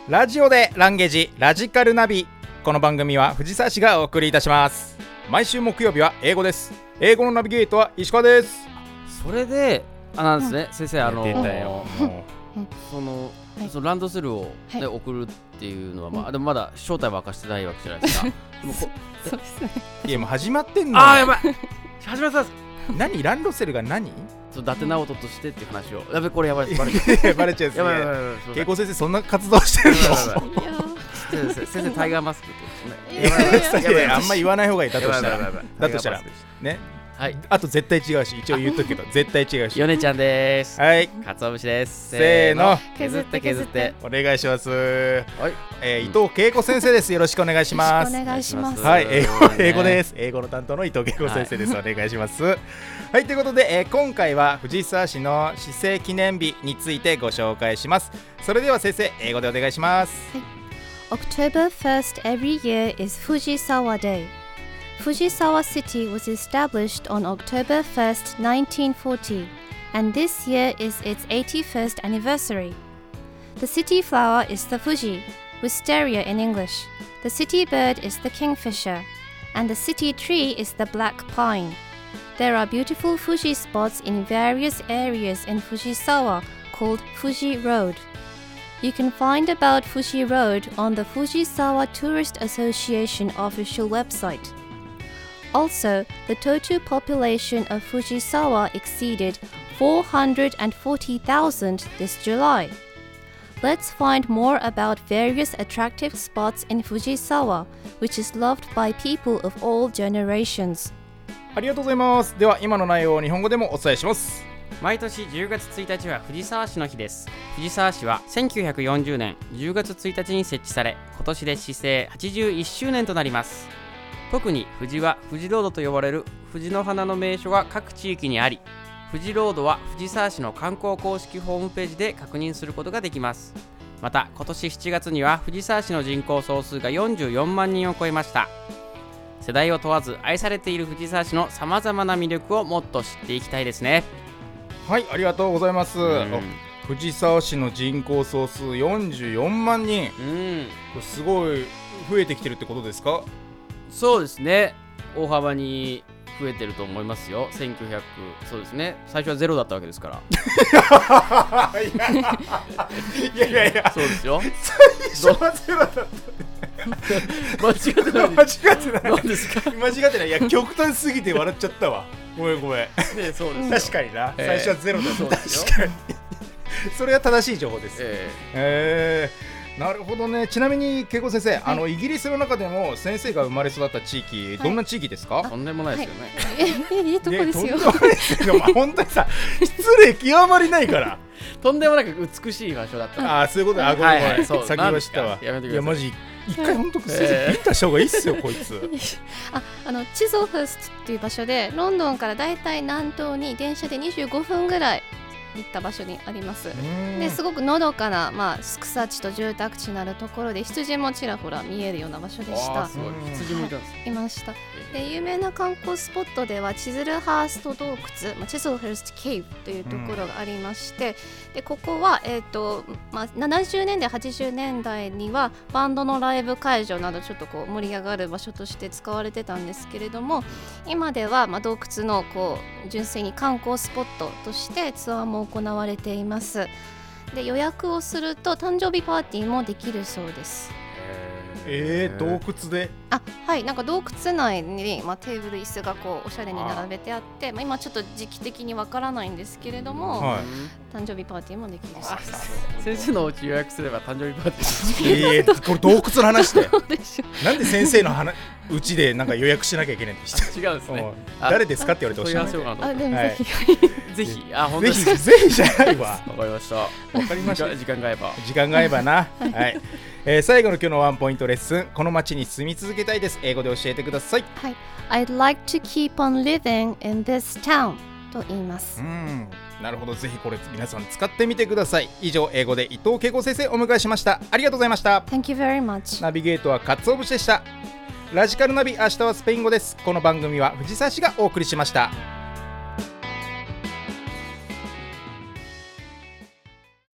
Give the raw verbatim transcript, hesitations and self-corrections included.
ラジオでランゲージラジカルナビ。この番組は藤沢市がお送りいたします。毎週木曜日は英語です。英語のナビゲートは石川です。 それであなんですね、うん、先生あの出たよその、はい、そのランドセルを、ねはい、送るっていうのは、まあ、でもまだ正体は明かしてないわけじゃないですか。でもこそうですね。いやもう始まってんの。 あーやばい始まったんです。 何ランドセルが何？ そう伊達直人としてっていう話を。やべこれやばいバレちゃうバレちゃうですね。恵子先生そんな活動してるの？先生タイガーマスクってやばいやばいやばいあんま言わない方がいい。だとしたらだとしたらね。 はい、 あと絶対違うし、一応言っとくけど絶対違うし。 ヨネちゃんです。 はい、 かつお節です。 せーの、 削って削ってお願いします。はい、えー、 うん、 伊藤恵子先生です。よろしくお願いします。 お願いします。 はい、英語英語です。英語の担当の伊藤恵子先生です。はい、お願いします。はい、ということで、えー、今回は藤沢市の市政記念日についてご紹介します。それでは先生、英語でお願いします。 はい、October first every year is Fujisawa Day.Fujisawa City was established on October first, nineteen forty, and this year is its eighty-first anniversary. The city flower is the Fuji, wisteria in English. The city bird is the kingfisher, and the city tree is the black pine. There are beautiful Fuji spots in various areas in Fujisawa called Fuji Road. You can find about Fuji Road on the Fujisawa Tourist Association official website.Also, the total population of Fujisawa exceeded four hundred forty thousand this July. Let's find more about various attractive spots in Fujisawa, which is loved by people of all generations. ありがとうございます。では今の内容を日本語でもお伝えします。 毎年じゅうがつついたちは藤沢市の日です。藤沢市はせんきゅうひゃくよんじゅうねんじゅうがつついたちに設置され、今年で市政はちじゅういっしゅうねんとなります。特に富士は富士ロードと呼ばれる藤の花の名所が各地域にあり、富士ロードは藤沢市の観光公式ホームページで確認することができます。また今年しちがつには藤沢市の人口総数がよんじゅうよんまんにんを超えました。世代を問わず愛されている藤沢市のさまざまな魅力をもっと知っていきたいですね。 はい、ありがとうございます。藤沢市の人口総数よんじゅうよんまんにん、うん、これすごい増えてきてるってことですか？ そうですね、大幅に増えてると思いますよ。せんきゅうひゃく、そうですね、最初はゼロだったわけですからいやいやいやそうですよ、 最初はゼロだった間違ってない間違ってない何ですか？ 間違ってない。いや極端すぎて笑っちゃったわ。ごめんごめん、ね、 そうです確かにな、 えー、 最初はゼロだった。 そうですよ、 確かにそれは正しい情報です。 えーえーなるほどね。ちなみに恵子先生、はい、あのイギリスの中でも先生が生まれ育った地域、はい、どんな地域ですか？ とんでもないですよね、 はい、いいとこですよ。 とんでもないですよ。まあ、本当にさ失礼極まりないからとんでもなく美しい場所だった。 ああ、そういうことだ。あ、ごめんごめん、はいはい、 そう先言いましたわ。 やめてください。 いやマジ一回本当先生ビンタした方がいいっすよこいつああのチゾフストっていう場所でロンドンからだいたい南東に電車でにじゅうごふんぐらい行った場所にあります。ですごくのどかな、まあ、草地と住宅地のあるところで羊もちらほら見えるような場所でした。 すごい、羊もいたんです、 はい、いました。で有名な観光スポットではチズルハースト洞窟、まあ、チズルハーストケーブというところがありまして、でここは、えーとまあ、ななじゅうねんだいはちじゅうねんだいにはバンドのライブ会場などちょっとこう盛り上がる場所として使われてたんですけれども、今では、まあ、洞窟のこう純粋に観光スポットとしてツアーも行われています。で予約をすると誕生日パーティーもできるそうです。 えー、洞窟であ、はい、なんか洞窟内に、まあ、テーブル椅子がこうおしゃれに並べてあって、まあ、今ちょっと時期的にわからないんですけれども、はい、誕生日パーティーもできるそうです。 先生のお家予約すれば誕生日パーティーえー、これ洞窟の話でなんで先生の話うちでなんか予約しなきゃいけないんでした。 違うんですね。 誰ですかって言われてほしい。 あ、でもぜひ、 はい、ぜひ、あ、本当ですか。 ぜひじゃないわ。 わかりました。わかりました。 時間が合えば。 時間が合えばな。はい。えー、最後の今日のワンポイントレッスン。この街に住み続けたいです。英語で教えてください。 はい。I'd like to keep on living in this town と言います。 うん。なるほど。ぜひこれ皆さん使ってみてください。以上、英語で伊藤恵子先生お迎えしました。ありがとうございました。 Thank you very much。 ナビゲートはかつお節でした。ラジカルナビ、明日はスペイン語です。この番組は藤沢市がお送りしました。